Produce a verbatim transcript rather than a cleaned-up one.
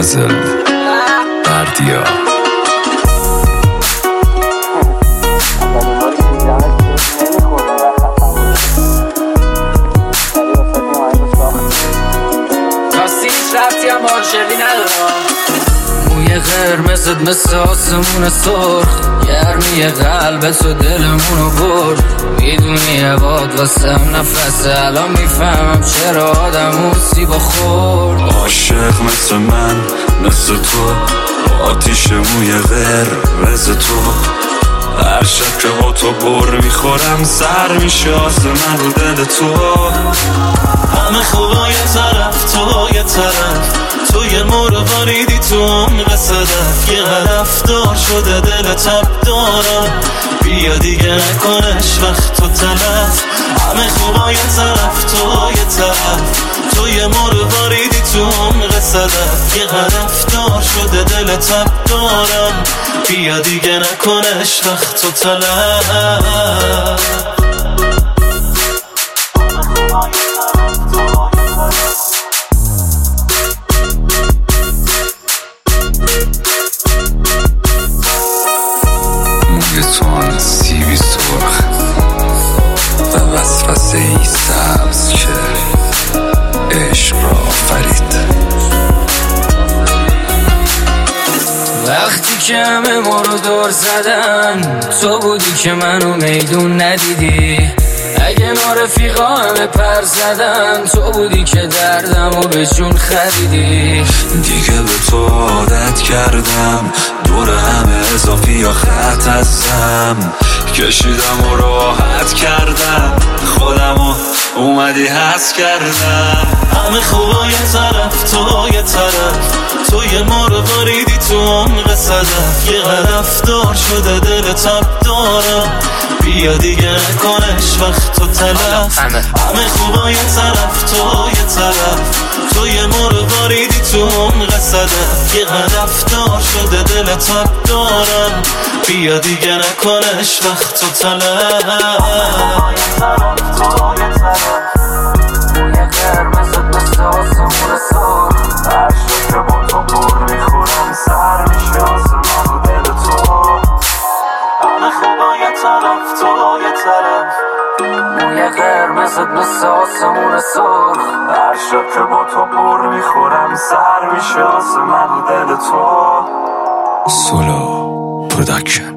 فاضل بردیا. موی قرمزت مثل آسمون سرخ، گرمی قلبت و دلمونو برد. میدونی عباد واسم نفسه، الان میفهمم چرا آدم اون سیبا خورد. عاشق مثل من مثل تو، آتیش موی قرمز تو. هر شب که با تو بر میخورم سر میشه آسمون رو دل تو. همه خوبا یه طرف تو یه طرف، تو یه مرواریدی تو عمق صدف. یه هدف دار شده دل تب دارم، بیا دیگه نکنش وقت تو تلف. همه خوبا یه طرف تو یه طرف، تو یه مرواریدی تو عمق صدف. یه هدف دار شده دل تب دارم، بیا دیگه نکنش وقت تو تلف. توان سیبی سرخ و وسوسه ای سبز که عشق را آفرید. وقتی که همه ما رو دور زدن، تو بودی که منو میدون ندیدی. اگه ما رفیقا همه پر زدن، تو بودی که دردم و به جون خریدی. دیگه به تو عادت کردم، دور همه اضافی یا خط هستم. کشیدم و راحت کردم، خودم و اومدی حس کردم. همه خوبا یه طرف تو یه طرف، تو یه مرواریدی تو عمق صدف. یه هدف دار شده دل تب دارم، بیا دیگه نکنش وقت تو تلف. همه خوبا یه طرف تو یه طرف، تو یه مرواریدی تو عمق صدف. یه هدف دار شده دل تب دارم، بیا دیگه نکنش وقت تو تلف. موی قرمزت مثل آسمون سرخ، هر شب که با تو بر میخورم سر میشه آسمان رو دل تو. همه خوبا یه طرف تو یه طرف، موی قرمزت مثل آسمون سرخ، هر شب که با تو بر میخورم سر میشه آسمان رو دل تو. سولو پروداکشن.